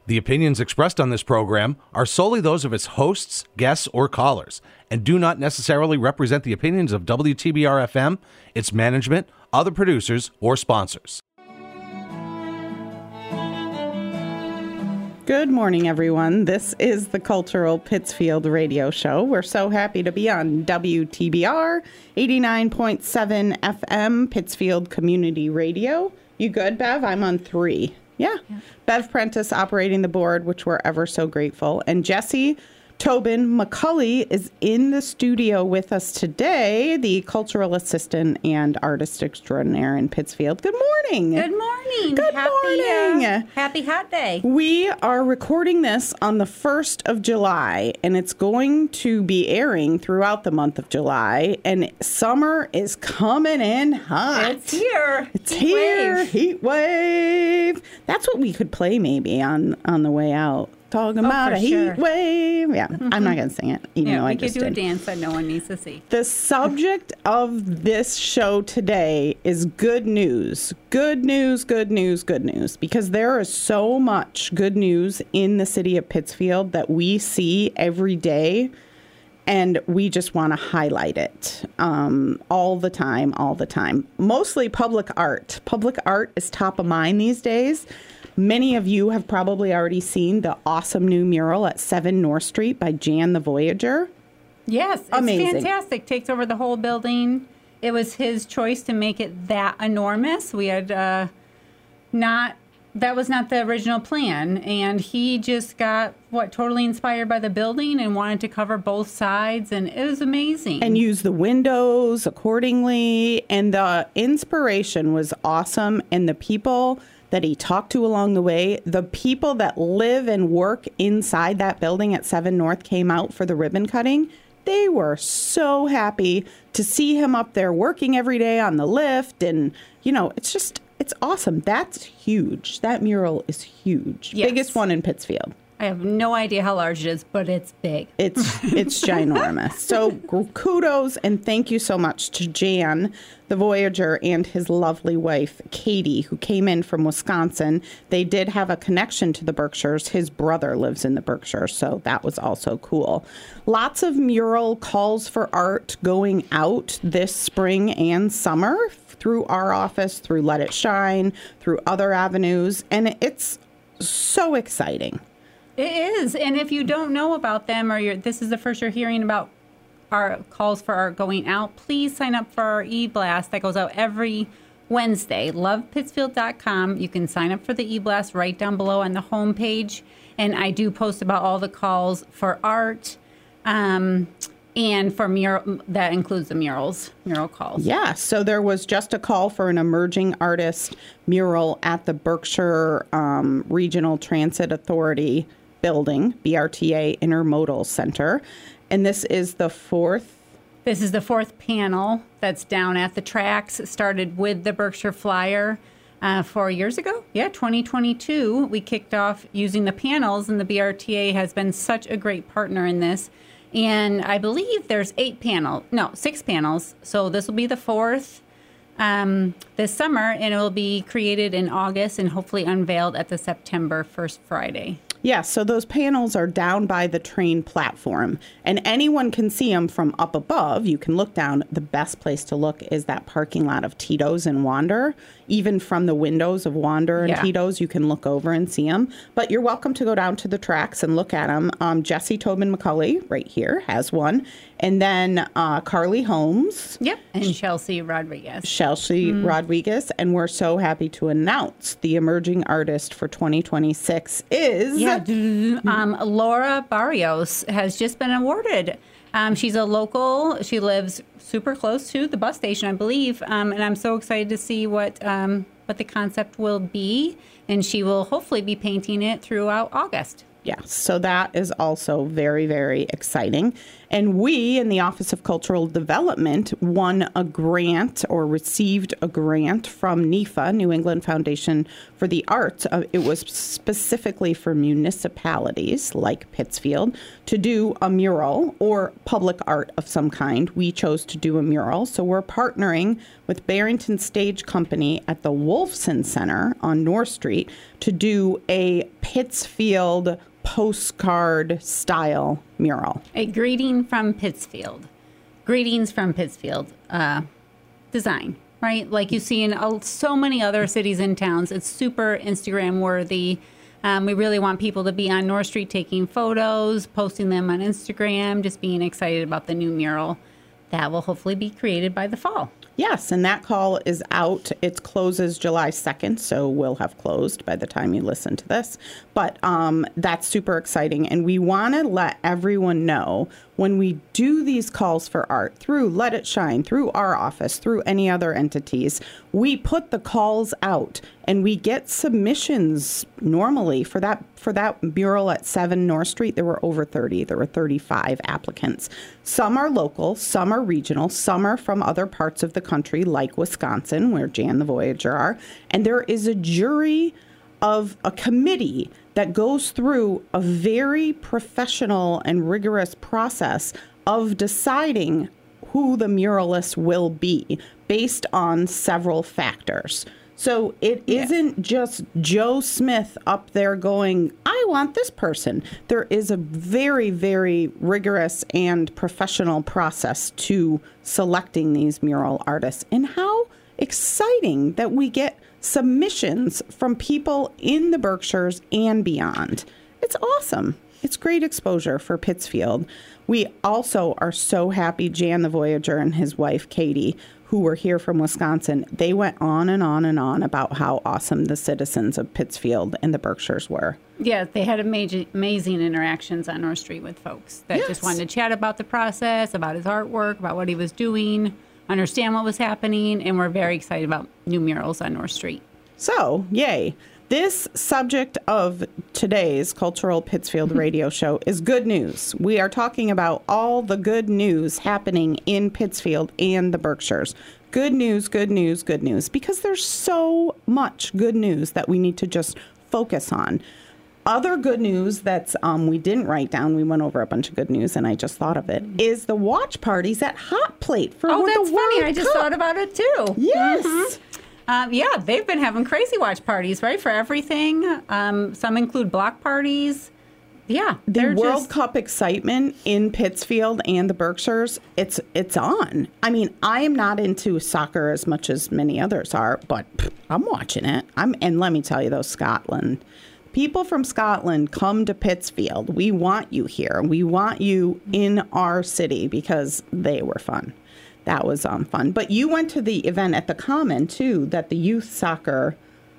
The opinions expressed on this program are solely those of its hosts, guests, or callers, and do not necessarily represent the opinions of WTBR-FM, its management, other producers, or sponsors. Good morning, everyone. This is the Cultural Pittsfield Radio Show. We're so happy to be on WTBR 89.7 FM, Pittsfield Community Radio. You good, Bev? I'm on 3. Yeah. Bev Prentice operating the board, which we're ever so grateful. And Jesse Tobin McCulley is in the studio with us today, the cultural assistant and artist extraordinaire in Pittsfield. Good morning. Good morning. Good morning. Happy hot day. We are recording this on the 1st of July, and it's going to be airing throughout the month of July, and summer is coming in hot. It's here. It's here. Heat wave. That's what we could play maybe on the way out. Talking about a heat wave. Yeah, I'm not going to sing it, even though I just did. We could do a dance that no one needs to see. The subject of this show today is good news. Good news, good news, good news. Because there is so much good news in the city of Pittsfield that we see every day, and we just want to highlight it all the time. Mostly public art. Public art is top of mind these days. Many of you have probably already seen the awesome new mural at 7 North Street by Jan the Voyager. Yes, it's amazing. Fantastic. Takes over the whole building. It was his choice to make it that enormous. We had that was not the original plan. And he just got, totally inspired by the building and wanted to cover both sides. And it was amazing. And use the windows accordingly. And the inspiration was awesome. And the people that he talked to along the way, the people that live and work inside that building at 7 North came out for the ribbon cutting. They were so happy to see him up there working every day on the lift. And, it's awesome. That's huge. That mural is huge. Yes. Biggest one in Pittsfield. I have no idea how large it is, but it's big. It's ginormous. So kudos and thank you so much to Jan, the Voyager, and his lovely wife, Katie, who came in from Wisconsin. They did have a connection to the Berkshires. His brother lives in the Berkshires, so that was also cool. Lots of mural calls for art going out this spring and summer through our office, through Let It Shine, through other avenues, and it's so exciting. It is. And if you don't know about them or this is the first you're hearing about our calls for art going out, please sign up for our e-blast that goes out every Wednesday. lovepittsfield.com. You can sign up for the e-blast right down below on the homepage. And I do post about all the calls for art and for mural. That includes the mural calls. Yeah. So there was just a call for an emerging artist mural at the Berkshire Regional Transit Authority building, BRTA Intermodal Center. And this is the fourth. This is the fourth panel that's down at the tracks. It started with the Berkshire Flyer 4 years ago. Yeah, 2022. We kicked off using the panels, and the BRTA has been such a great partner in this. And I believe there's 6 panels. So this will be the fourth this summer, and it will be created in August and hopefully unveiled at the September 1st Friday. Yeah, so those panels are down by the train platform, and anyone can see them from up above. You can look down. The best place to look is that parking lot of Tito's and Wander. Even from the windows of Wander and Tito's, you can look over and see them. But you're welcome to go down to the tracks and look at them. Jesse Tobin McCulley, right here, has one. And then Carly Holmes. Yep, and Chelsea Rodriguez. Rodriguez. And we're so happy to announce the emerging artist for 2026 is... Laura Barrios has just been awarded. She's a local. She lives super close to the bus station, I believe. And I'm so excited to see what the concept will be. And she will hopefully be painting it throughout August. Yeah, so that is also very, very exciting. And we in the Office of Cultural Development won a grant or received a grant from NEFA, New England Foundation for the Arts. It was specifically for municipalities like Pittsfield to do a mural or public art of some kind. We chose to do a mural. So we're partnering with Barrington Stage Company at the Wolfson Center on North Street to do a Pittsfield postcard style mural. A greeting from Pittsfield. Greetings from Pittsfield design, right? Like you see in so many other cities and towns. It's super Instagram worthy. We really want people to be on North Street taking photos, posting them on Instagram, just being excited about the new mural that will hopefully be created by the fall. Yes, and that call is out. It closes July 2nd, so we'll have closed by the time you listen to this. But that's super exciting, and we want to let everyone know when we do these calls for art through Let It Shine, through our office, through any other entities, we put the calls out, and we get submissions normally for that mural at 7 North Street. There were over 30. There were 35 applicants. Some are local, some are regional, some are from other parts of the country, like Wisconsin, where Jan the Voyager are. And there is a jury of a committee that goes through a very professional and rigorous process of deciding who the muralist will be based on several factors. So it isn't just Joe Smith up there going, I want this person. There is a very, very rigorous and professional process to selecting these mural artists. And how exciting that we get submissions from people in the Berkshires and beyond. It's awesome. It's great exposure for Pittsfield. We also are so happy Jan the Voyager and his wife, Katie, who were here from Wisconsin, they went on and on and on about how awesome the citizens of Pittsfield and the Berkshires were. Yeah, they had amazing interactions on North Street with folks that just wanted to chat about the process, about his artwork, about what he was doing, understand what was happening, and we're very excited about new murals on North Street. So, yay. This subject of today's Cultural Pittsfield radio show is good news. We are talking about all the good news happening in Pittsfield and the Berkshires. Good news, good news, good news, because there's so much good news that we need to just focus on. Other good news that's we didn't write down, we went over a bunch of good news and I just thought of it, is the watch parties at Hot Plate for the World Cup. Oh, that's funny. I just thought about it too. Yes. Mm-hmm. Yeah, they've been having crazy watch parties, right, for everything. Some include block parties. Yeah. The World Cup excitement in Pittsfield and the Berkshires, it's on. I mean, I am not into soccer as much as many others are, but I'm watching it. And let me tell you, though, Scotland. People from Scotland, come to Pittsfield. We want you here. We want you in our city because they were fun. That was fun. But you went to the event at the Common, too, that the youth soccer...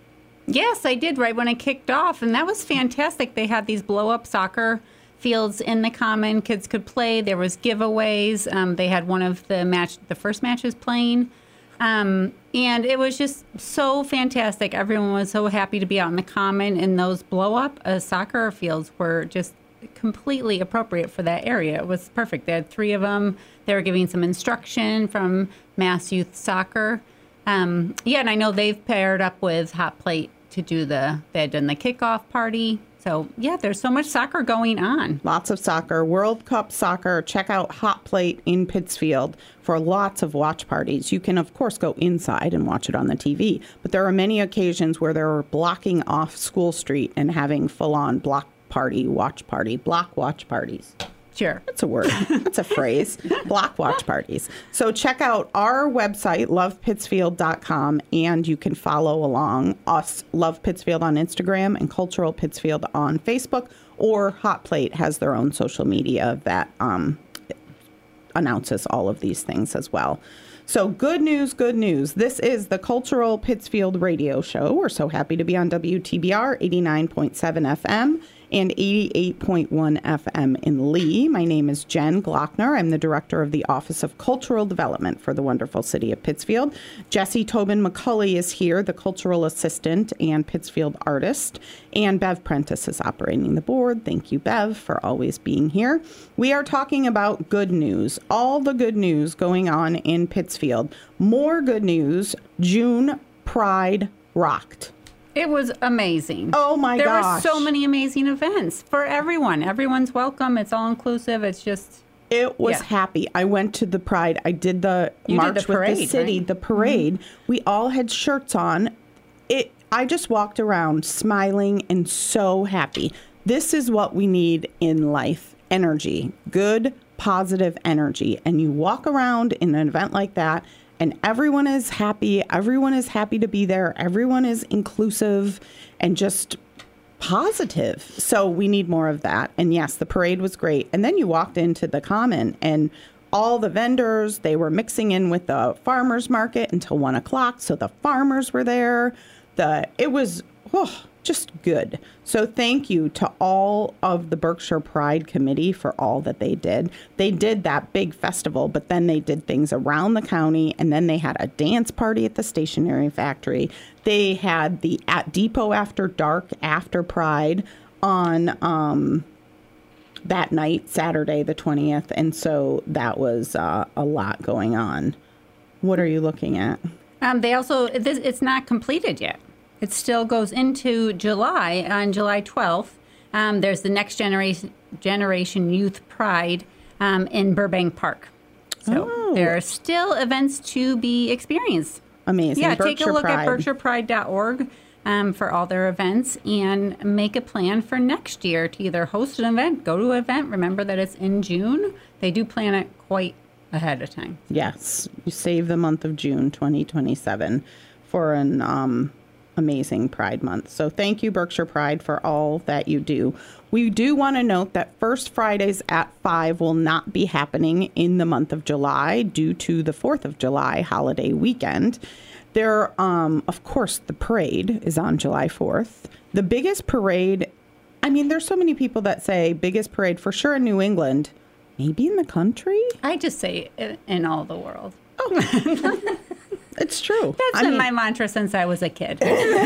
Yes, I did, right when it kicked off. And that was fantastic. They had these blow-up soccer fields in the Common. Kids could play. There was giveaways. They had one of the first matches playing. And it was just so fantastic. Everyone was so happy to be out in the Common. And those blow-up soccer fields were just completely appropriate for that area. It was perfect. They had 3 of them. They were giving some instruction from Mass Youth Soccer. And I know they've paired up with Hot Plate to do they had done the kickoff party. So, yeah, there's so much soccer going on. Lots of soccer. World Cup soccer. Check out Hot Plate in Pittsfield for lots of watch parties. You can, of course, go inside and watch it on the TV. But there are many occasions where they're blocking off School Street and having full-on block watch watch parties. Sure. That's a word. That's a phrase. Block watch parties. So check out our website, lovepittsfield.com, and you can follow along us, Love Pittsfield on Instagram and Cultural Pittsfield on Facebook, or Hot Plate has their own social media that announces all of these things as well. So good news, good news. This is the Cultural Pittsfield radio show. We're so happy to be on WTBR 89.7 FM and 88.1 FM in Lee. My name is Jen Glockner. I'm the director of the Office of Cultural Development for the wonderful city of Pittsfield. Jesse Tobin McCulley is here, the cultural assistant and Pittsfield artist. And Bev Prentice is operating the board. Thank you, Bev, for always being here. We are talking about good news, all the good news going on in Pittsfield. More good news. June Pride rocked. It was amazing. Oh my gosh. There were so many amazing events for everyone. Everyone's welcome. It's all inclusive. It's just... It was happy. I went to the Pride. I did the march with the city, right? The parade. Mm-hmm. We all had shirts on. I just walked around smiling and so happy. This is what we need in life. Energy. Good, positive energy. And you walk around in an event like that, and everyone is happy. Everyone is happy to be there. Everyone is inclusive and just positive. So we need more of that. And yes, the parade was great. And then you walked into the Common, and all the vendors, they were mixing in with the farmers market until 1 o'clock. So the farmers were there. It was just good. So thank you to all of the Berkshire Pride Committee for all that they did. They did that big festival, but then they did things around the county, and then they had a dance party at the stationery factory. They had the at Depot After Dark after Pride on that night, Saturday the 20th, and so that was a lot going on. What are you looking at? They also, it's not completed yet. It still goes into July, on July 12th. There's the Next Generation Youth Pride in Burbank Park. So there are still events to be experienced. Amazing. Yeah, take a look at berkshirepride.org for all their events and make a plan for next year to either host an event, go to an event. Remember that it's in June. They do plan it quite ahead of time. Yes. You save the month of June 2027 for an amazing Pride Month. So thank you, Berkshire Pride, for all that you do. We do want to note that First Fridays at 5 will not be happening in the month of July due to the 4th of July holiday weekend. There, of course, the parade is on July 4th. The biggest parade, I mean, there's so many people that say biggest parade for sure in New England, maybe in the country. I just say in all the world. Oh, it's true. That's been my mantra since I was a kid.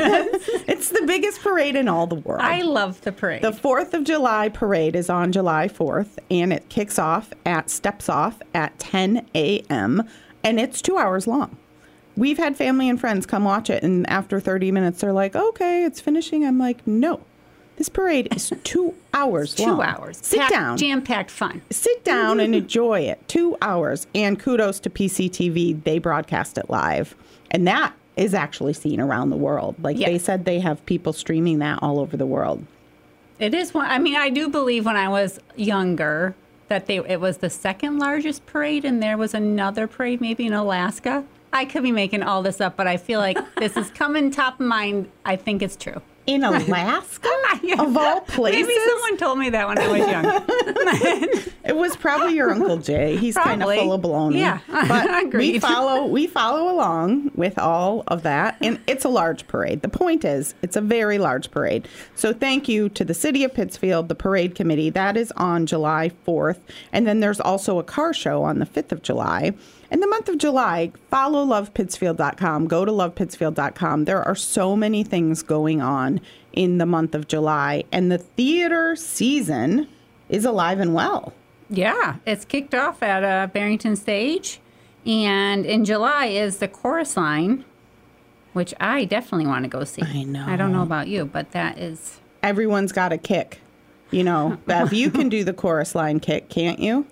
It's the biggest parade in all the world. I love the parade. The 4th of July parade is on July 4th, and it steps off at 10 a.m., and it's 2 hours long. We've had family and friends come watch it, and after 30 minutes, they're like, okay, it's finishing. I'm like, no. This parade is 2 hours long. 2 hours. Sit down. Jam-packed fun. Sit down and enjoy it. 2 hours. And kudos to PCTV. They broadcast it live. And that is actually seen around the world. They said they have people streaming that all over the world. It is one. I mean, I do believe when I was younger that it was the second largest parade, and there was another parade maybe in Alaska. I could be making all this up, but I feel like this is coming top of mind. I think it's true. In Alaska? Of all places? Maybe someone told me that when I was young. It was probably your Uncle Jay. He's kind of full of baloney. Yeah, but agreed. we follow along with all of that, and it's a large parade. The point is, it's a very large parade. So thank you to the City of Pittsfield, the Parade Committee. That is on July 4th. And then there's also a car show on the 5th of July. In the month of July, follow lovepittsfield.com. Go to lovepittsfield.com. There are so many things going on in the month of July, and the theater season is alive and well. Yeah, it's kicked off at Barrington Stage, and in July is the Chorus Line, which I definitely want to go see. I know. I don't know about you, but that is... Everyone's got a kick. You know, Bev, you can do the Chorus Line kick, can't you?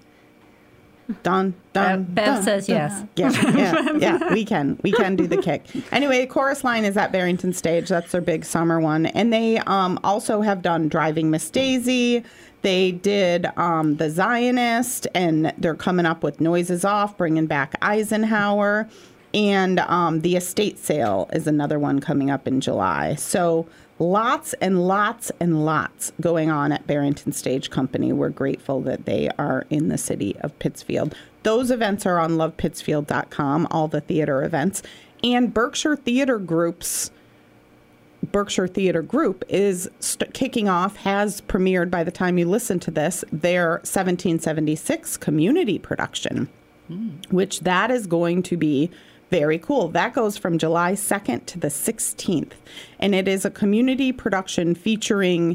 Dun, dun, Bev dun, says dun. yes. Yeah, we can do the kick. Anyway, Chorus Line is at Barrington Stage. That's their big summer one. And they also have done Driving Miss Daisy. They did The Zionist, and they're coming up with Noises Off, bringing back Eisenhower. And the Estate Sale is another one coming up in July. So lots and lots and lots going on at Barrington Stage Company. We're grateful that they are in the city of Pittsfield. Those events are on lovepittsfield.com, all the theater events. And Berkshire Theater Groups Berkshire Theater Group is kicking off, has premiered by the time you listen to this, their 1776 community production, which that is going to be very cool. That goes from July 2nd to the 16th. And it is a community production featuring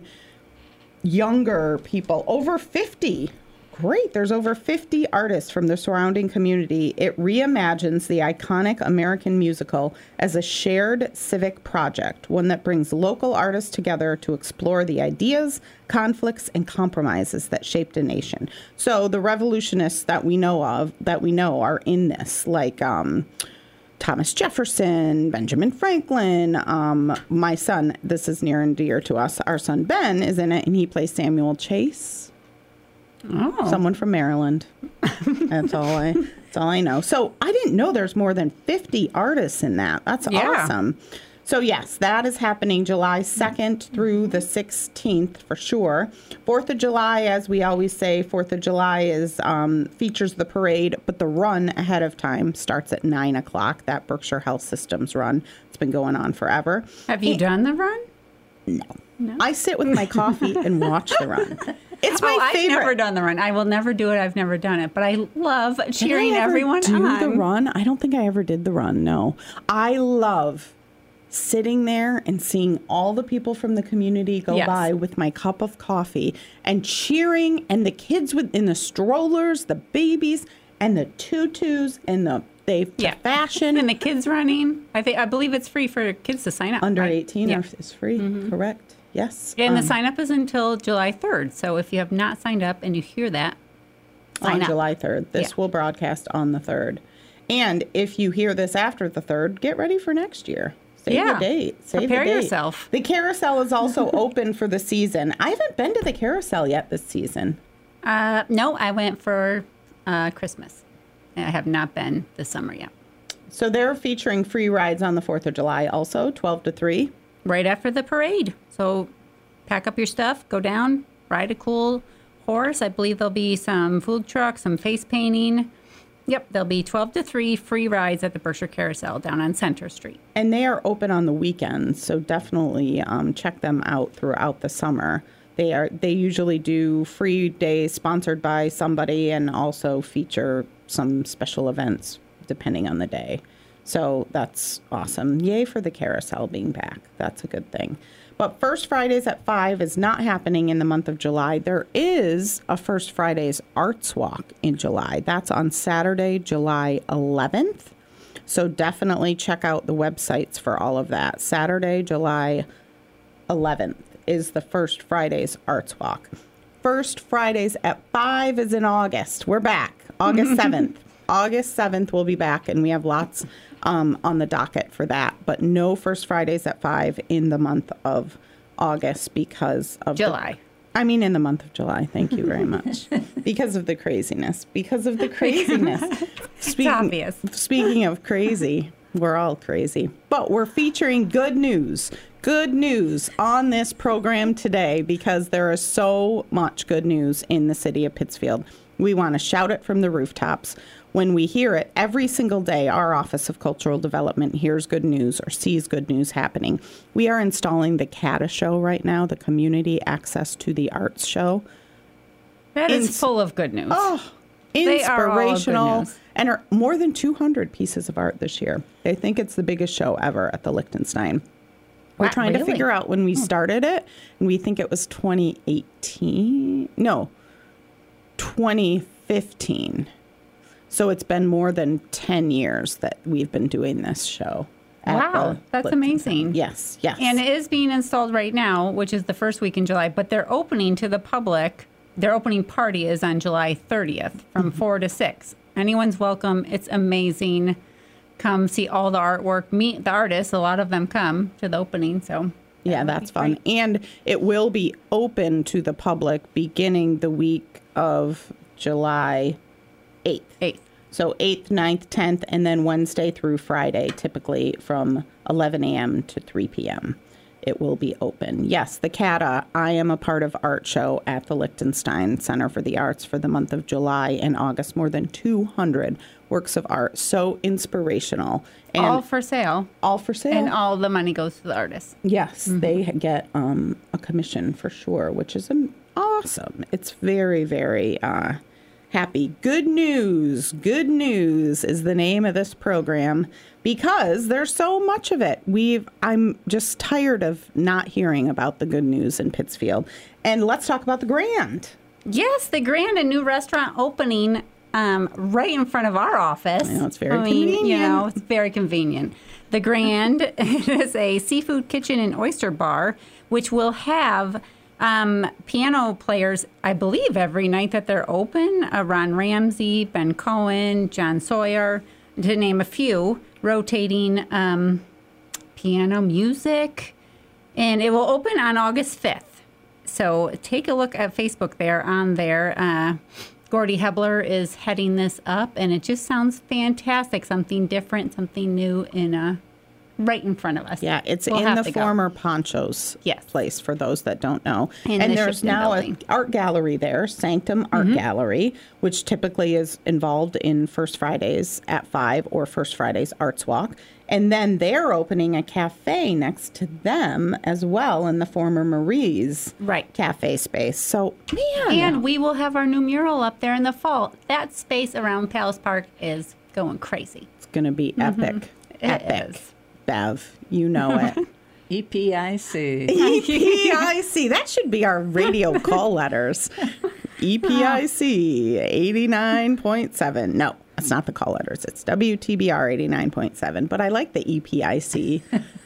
younger people, over 50. Great. There's over 50 artists from the surrounding community. It reimagines the iconic American musical as a shared civic project, one that brings local artists together to explore the ideas, conflicts, and compromises that shaped a nation. So the revolutionists that we know are in this, like Thomas Jefferson, Benjamin Franklin. My son, this is near and dear to us, our son Ben is in it, and he plays Samuel Chase. Oh. Someone from Maryland. That's all I know. So I didn't know there's more than 50 artists in that. That's awesome. So yes, that is happening July 2nd through the 16th for sure. 4th of July, as we always say, 4th of July is features the parade, but the run ahead of time starts at 9 o'clock. That Berkshire Health Systems run. It's been going on forever. Have you done the run? No. I sit with my coffee and watch the run. It's my favorite. I've never done the run. I will never do it. I've never done it. But I love cheering everyone on. Do the run? I don't think I ever did the run, no. I love sitting there and seeing all the people from the community go by with my cup of coffee and cheering, and the kids in the strollers, the babies, and the tutus, and the fashion. And the kids running. I believe it's free for kids to sign up. Under 18 is free, correct. Yes. And the sign up is until July 3rd. So if you have not signed up and you hear that, sign up. On July 3rd. This will broadcast on the 3rd. And if you hear this after the 3rd, get ready for next year. Save the date. Prepare yourself. The carousel is also open for the season. I haven't been to the carousel yet this season. No, I went for Christmas. I have not been this summer yet. So they're featuring free rides on the 4th of July also, 12 to 3. Right after the parade. So pack up your stuff, go down, ride a cool horse. I believe there'll be some food trucks, some face painting. Yep, there'll be 12 to 3 free rides at the Berkshire Carousel down on Center Street. And they are open on the weekends, so definitely check them out throughout the summer. They usually do free days sponsored by somebody and also feature some special events depending on the day. So that's awesome. Yay for the carousel being back. That's a good thing. But First Fridays at 5 is not happening in the month of July. There is a First Fridays Arts Walk in July. That's on Saturday, July 11th. So definitely check out the websites for all of that. Saturday, July 11th is the First Fridays Arts Walk. First Fridays at 5 is in August. We're back. August 7th. August 7th we'll be back, and we have lots on the docket for that. But no First Fridays at 5 in the month of August because of July. In the month of July. Thank you very much. Because of the craziness. It's obvious. Speaking of crazy, we're all crazy. But we're featuring good news. Good news on this program today because there is so much good news in the city of Pittsfield. We want to shout it from the rooftops. When we hear it every single day, our Office of Cultural Development hears good news or sees good news happening. We are installing the CATA show right now, the Community Access to the Arts show. That is full of good news. Oh, inspirational. And are more than 200 pieces of art this year. They think it's the biggest show ever at the Liechtenstein. We're trying to figure out when we started it, and we think it was 2018. No, 2015. So it's been more than 10 years that we've been doing this show. Wow, that's amazing. Yes. And it is being installed right now, which is the first week in July, but they're opening to the public. Their opening party is on July 30th from 4 to 6. Anyone's welcome. It's amazing. Come see all the artwork, meet the artists. A lot of them come to the opening. So yeah, that's fun. And it will be open to the public beginning the week of July 8th. So 8th, 9th, 10th, and then Wednesday through Friday, typically from 11 a.m. to 3 p.m. it will be open. Yes, the CATA, I am a part of art show at the Liechtenstein Center for the Arts for the month of July and August. More than 200 works of art. So inspirational. And All for sale. all for sale. And all the money goes to the artists. Yes, they get a commission for sure, which is awesome. It's very, very happy. Good news. Good news is the name of this program because there's so much of it. I'm just tired of not hearing about the good news in Pittsfield. And let's talk about the Grand. Yes, the Grand, a new restaurant opening right in front of our office. I know, it's very convenient. It's very convenient. The Grand is a seafood kitchen and oyster bar, which will have piano players, I believe, every night that they're open. Ron Ramsey, Ben Cohen, John Sawyer, to name a few, rotating piano music. And it will open on August 5th. So take a look at Facebook on there. Gordy Hebler is heading this up, and it just sounds fantastic. Something different, something new right in front of us. Yeah, it's We'll in have the to go. former Ponchos place, for those that don't know. In and the there's Shipton now building. an art gallery there, Sanctum Art Gallery, which typically is involved in First Fridays at 5 or First Fridays Arts Walk. And then they're opening a cafe next to them as well in the former Marie's cafe space. So, man. And we will have our new mural up there in the fall. That space around Palace Park is going crazy. It's going to be epic. Epic. is. Bev, you know it. EPIC. EPIC. That should be our radio call letters. EPIC 89.7. No, it's not the call letters. It's WTBR 89.7. But I like the EPIC.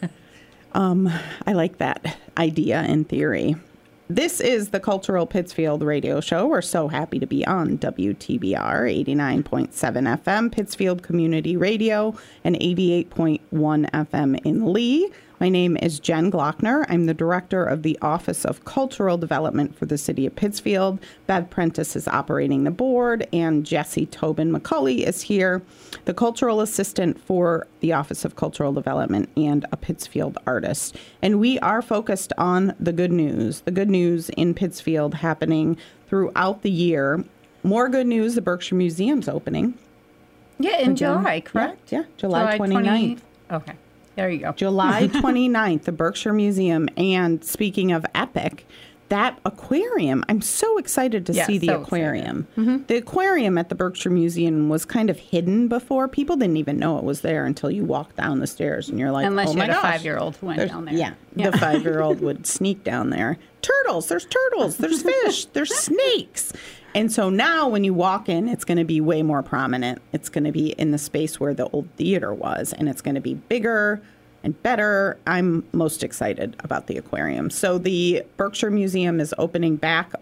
I like that idea in theory. This is the Cultural Pittsfield radio show. We're so happy to be on WTBR 89.7 FM, Pittsfield Community Radio, and 88.1 FM in Lee. My name is Jen Glockner. I'm the director of the Office of Cultural Development for the City of Pittsfield. Bev Prentice is operating the board, and Jesse Tobin McCulley is here, the cultural assistant for the Office of Cultural Development and a Pittsfield artist. And we are focused on the good news in Pittsfield happening throughout the year. More good news, the Berkshire Museum's opening. Yeah, in July, correct? Yeah, July 29th. Okay, there you go. July 29th, the Berkshire Museum. And speaking of epic, that aquarium, I'm so excited to see the aquarium. The aquarium at the Berkshire Museum was kind of hidden before. People didn't even know it was there until you walked down the stairs and you're like, Unless oh you my had gosh. a 5-year-old who went down there. Yeah, the 5-year-old would sneak down there. There's turtles, there's fish, there's snakes. And so now when you walk in, it's going to be way more prominent. It's going to be in the space where the old theater was, and it's going to be bigger and better. I'm most excited about the aquarium. So the Berkshire Museum is opening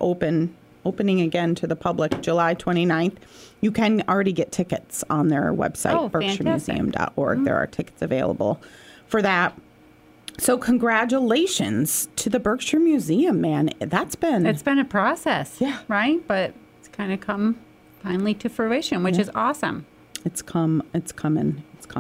again to the public July 29th. You can already get tickets on their website, berkshiremuseum.org. There are tickets available for that. So congratulations to the Berkshire Museum, man. It's been a process, right? But it's kind of come finally to fruition, which is awesome. It's coming.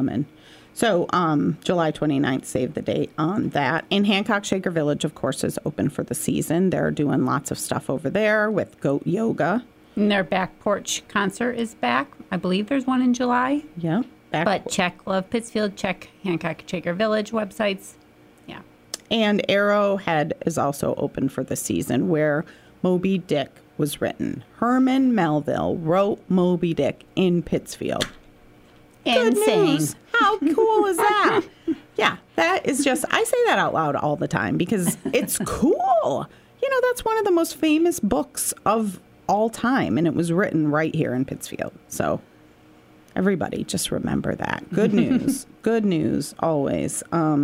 So July 29th, save the date on that. And Hancock Shaker Village, of course, is open for the season. They're doing lots of stuff over there with goat yoga. And their back porch concert is back. I believe there's one in July. Yeah. But check Love Pittsfield, check Hancock Shaker Village websites. Yeah. And Arrowhead is also open for the season, where Moby Dick was written. Herman Melville wrote Moby Dick in Pittsfield. Good news. How cool is that? Yeah, that is just, I say that out loud all the time because it's cool. You know, that's one of the most famous books of all time, and it was written right here in Pittsfield. So everybody just remember that. Good news. Good news always.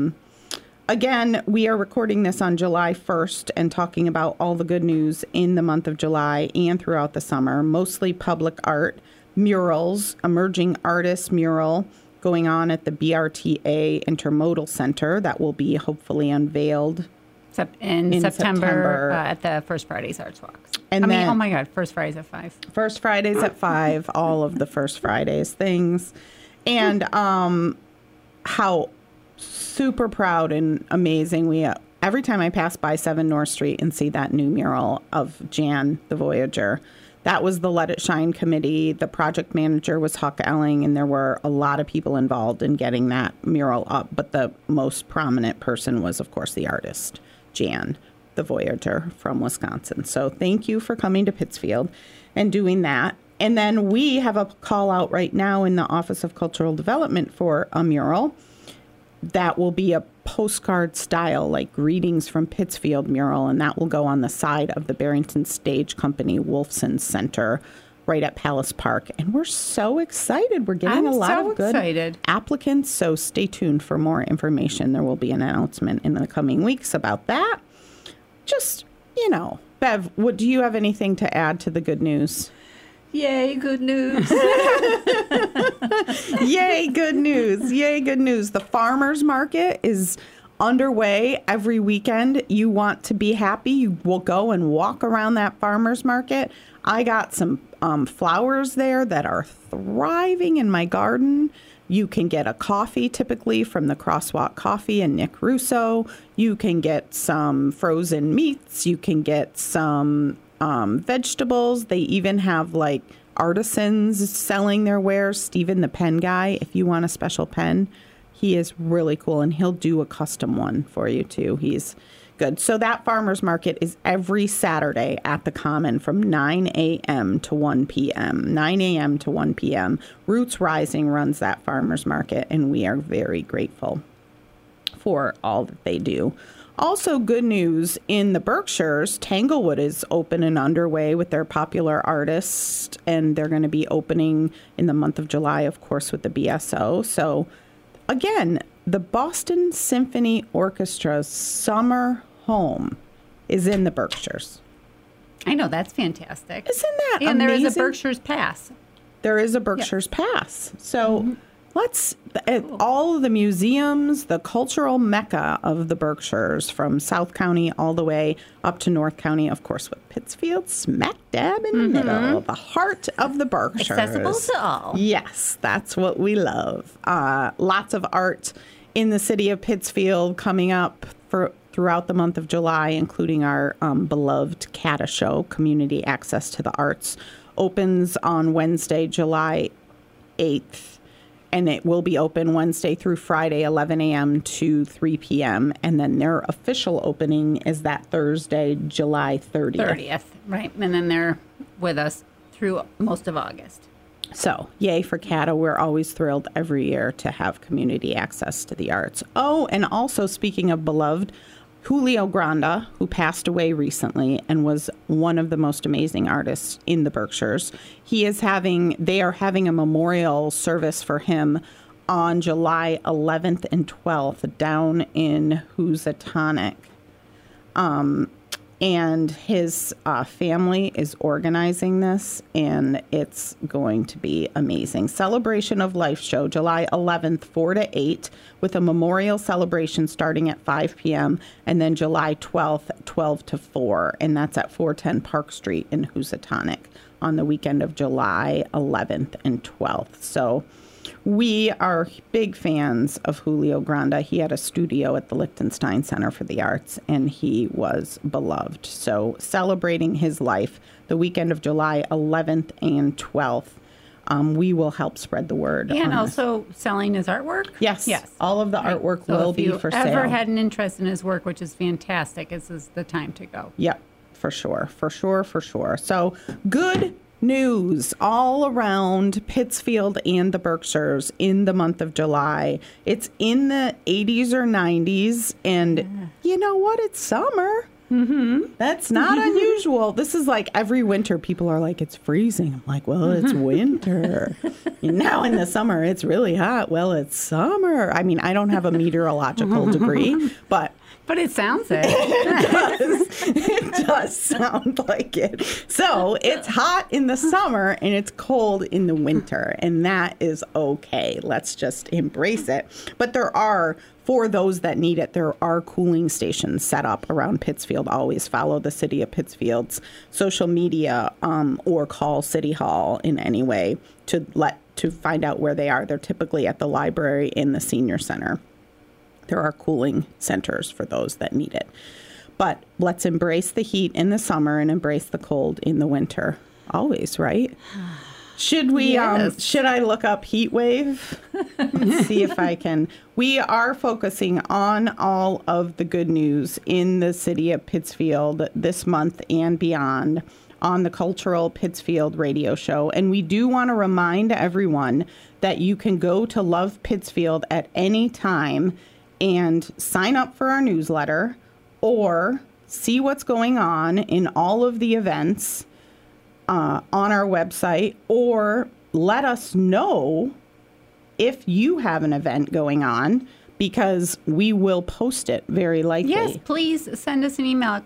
Again, we are recording this on July 1st and talking about all the good news in the month of July and throughout the summer, mostly public art, murals, emerging artist mural going on at the BRTA Intermodal Center that will be hopefully unveiled in September at the First Fridays Arts Walk. And then, oh my God, First Fridays at 5. First Fridays at 5, all of the First Fridays things. And how super proud and amazing we every time I pass by 7 North Street and see that new mural of Jan the Voyager, that was the Let It Shine committee. The project manager was Huck Elling, and there were a lot of people involved in getting that mural up. But the most prominent person was, of course, the artist, Jan the Voyager from Wisconsin. So thank you for coming to Pittsfield and doing that. And then we have a call out right now in the Office of Cultural Development for a mural that will be a postcard style, like Greetings from Pittsfield mural, and that will go on the side of the Barrington Stage Company Wolfson Center right at Palace Park. And we're so excited. We're getting a lot of good applicants, so stay tuned for more information. There will be an announcement in the coming weeks about that. Just, Bev, do you have anything to add to the good news? Yay, good news. Yay, good news. Yay, good news. The farmers market is underway every weekend. You want to be happy, you will go and walk around that farmers market. I got some flowers there that are thriving in my garden. You can get a coffee typically from the Crosswalk Coffee and Nick Russo. You can get some frozen meats. You can get some vegetables. They even have like artisans selling their wares. Stephen, the pen guy, if you want a special pen, he is really cool, and he'll do a custom one for you too. He's good. So that farmers market is every Saturday at the Common from 9 a.m. to 1 p.m. 9 a.m. to 1 p.m. Roots Rising runs that farmers market, and we are very grateful for all that they do. Also, good news in the Berkshires, Tanglewood is open and underway with their popular artists, and they're going to be opening in the month of July, of course, with the BSO. So, again, the Boston Symphony Orchestra's summer home is in the Berkshires. I know, that's fantastic. Isn't that amazing? And there is a Berkshires Pass. There is a Berkshires Pass. So let's, all of the museums, the cultural mecca of the Berkshires, from South County all the way up to North County, of course, with Pittsfield smack dab in the middle, the heart of the Berkshires. Accessible to all. Yes, that's what we love. Lots of art in the city of Pittsfield coming up throughout the month of July, including our beloved CATA show, Community Access to the Arts, opens on Wednesday, July 8th. And it will be open Wednesday through Friday, 11 a.m. to 3 p.m. And then their official opening is that Thursday, July 30th. Right. And then they're with us through most of August. So, yay for CATA. We're always thrilled every year to have community access to the arts. Oh, and also speaking of beloved, Julio Granda, who passed away recently and was one of the most amazing artists in the Berkshires. They are having a memorial service for him on July 11th and 12th down in Housatonic. And his family is organizing this, and it's going to be amazing. Celebration of Life show, July 11th, 4 to 8, with a memorial celebration starting at 5 p.m., and then July 12th, 12 to 4, and that's at 410 Park Street in Housatonic on the weekend of July 11th and 12th. So we are big fans of Julio Granda. He had a studio at the Liechtenstein Center for the Arts, and he was beloved. So celebrating his life the weekend of July 11th and 12th, we will help spread the word. And also selling his artwork? Yes. All of the artwork will be for sale. If you ever had an interest in his work, which is fantastic, this is the time to go. Yep, for sure. So good news all around Pittsfield and the Berkshires in the month of July. It's in the 80s or 90s, and you know what? It's summer. That's not unusual. This is like every winter people are like, it's freezing. I'm like, well, it's winter. Now in the summer, it's really hot. Well, it's summer. I mean, I don't have a meteorological degree, but it sounds it. It does sound like it. So it's hot in the summer and it's cold in the winter, and that is okay. Let's just embrace it. But for those that need it, there are cooling stations set up around Pittsfield. Always follow the City of Pittsfield's social media or call City Hall in any way to find out where they are. They're typically at the library in the senior center. There are cooling centers for those that need it. But let's embrace the heat in the summer and embrace the cold in the winter. Always, right? Should we, Yes. should I look up heat wave? Let's see if I can. We are focusing on all of the good news in the city of Pittsfield this month and beyond on the Cultural Pittsfield radio show. And we do want to remind everyone that you can go to Love Pittsfield at any time and sign up for our newsletter or see what's going on in all of the events on our website, or let us know if you have an event going on, because we will post it very likely. Yes, please send us an email at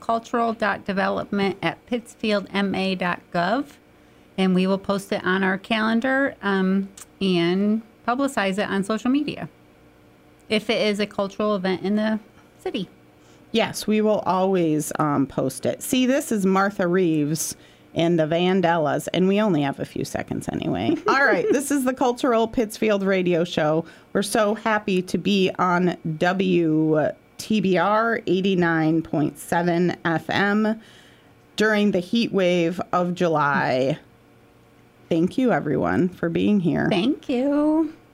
cultural.development@pittsfieldma.gov, and we will post it on our calendar and publicize it on social media if it is a cultural event in the city. Yes, we will always post it. See, this is Martha Reeves and the Vandellas, and we only have a few seconds anyway. All right, this is the Cultural Pittsfield radio show. We're so happy to be on WTBR 89.7 FM during the heat wave of July. Thank you, everyone, for being here. Thank you.